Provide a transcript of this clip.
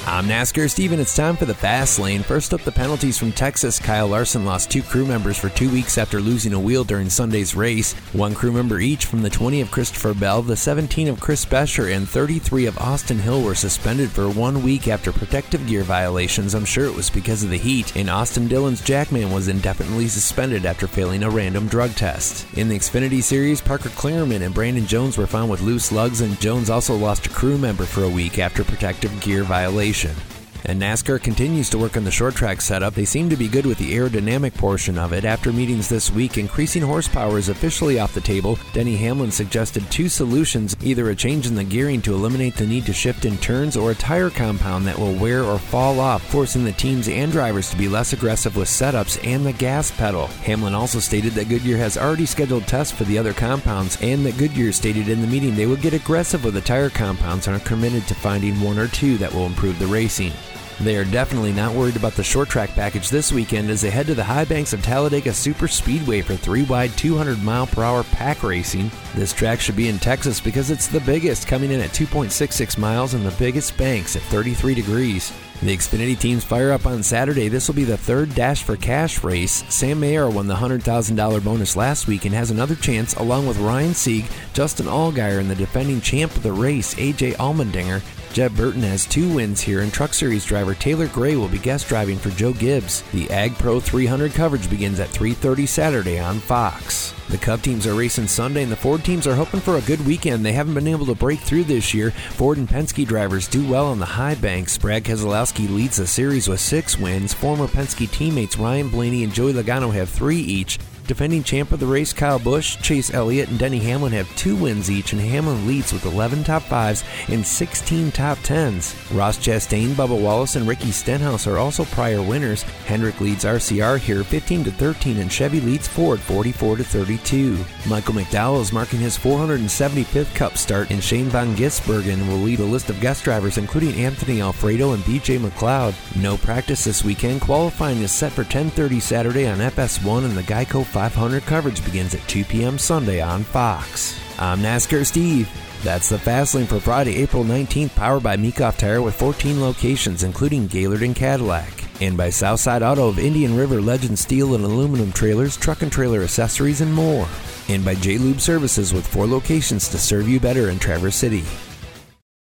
I'm NASCAR Steven. It's time for the Fast Lane. First up, the penalties from Texas. Kyle Larson lost 2 crew members for 2 weeks after losing a wheel during Sunday's race. 1 crew member each from the 20 of Christopher Bell, the 17 of Chris Bescher, and 33 of Austin Hill were suspended for 1 week after protective gear violations. I'm sure it was because of the heat. And Austin Dillon's Jackman was indefinitely suspended after failing a random drug test. In the Xfinity Series, Parker Klingerman and Brandon Jones were found with loose lugs, and Jones also lost a crew member for a week after protective gear violation. And NASCAR continues to work on the short track setup. They seem to be good with the aerodynamic portion of it. After meetings this week, increasing horsepower is officially off the table. Denny Hamlin suggested 2 solutions, either a change in the gearing to eliminate the need to shift in turns or a tire compound that will wear or fall off, forcing the teams and drivers to be less aggressive with setups and the gas pedal. Hamlin also stated that Goodyear has already scheduled tests for the other compounds, and that Goodyear stated in the meeting they will get aggressive with the tire compounds and are committed to finding 1 or 2 that will improve the racing. They are definitely not worried about the short track package this weekend as they head to the high banks of Talladega Super Speedway for 3-wide 200-mile-per-hour pack racing. This track should be in Texas because it's the biggest, coming in at 2.66 miles and the biggest banks at 33 degrees. The Xfinity teams fire up on Saturday. This will be the 3rd Dash for Cash race. Sam Mayer won the $100,000 bonus last week and has another chance along with Ryan Sieg, Justin Allgaier, and the defending champ of the race, AJ Allmendinger. Jeb Burton has 2 wins here, and Truck Series driver Taylor Gray will be guest driving for Joe Gibbs. The Ag Pro 300 coverage begins at 3:30 Saturday on Fox. The Cup teams are racing Sunday, and the Ford teams are hoping for a good weekend. They haven't been able to break through this year. Ford and Penske drivers do well on the high banks. Brad Keselowski leads the series with 6 wins. Former Penske teammates Ryan Blaney and Joey Logano have 3 each. Defending champ of the race Kyle Busch, Chase Elliott, and Denny Hamlin have 2 wins each, and Hamlin leads with 11 top 5s and 16 top 10s. Ross Chastain, Bubba Wallace, and Ricky Stenhouse are also prior winners. Hendrick leads RCR here 15-13, and Chevy leads Ford 44-32. Michael McDowell is marking his 475th Cup start, and Shane Van Gisbergen will lead a list of guest drivers including Anthony Alfredo and BJ McLeod. No practice this weekend. Qualifying is set for 10:30 Saturday on FS1, and the Geico 500 coverage begins at 2 p.m. Sunday on Fox. I'm NASCAR Steve. That's the Fast Lane for Friday, April 19th, powered by Meekoff Tire with 14 locations, including Gaylord and Cadillac. And by Southside Auto of Indian River, Legend Steel and Aluminum Trailers, Truck and Trailer Accessories, and more. And by J-Lube Services with 4 locations to serve you better in Traverse City.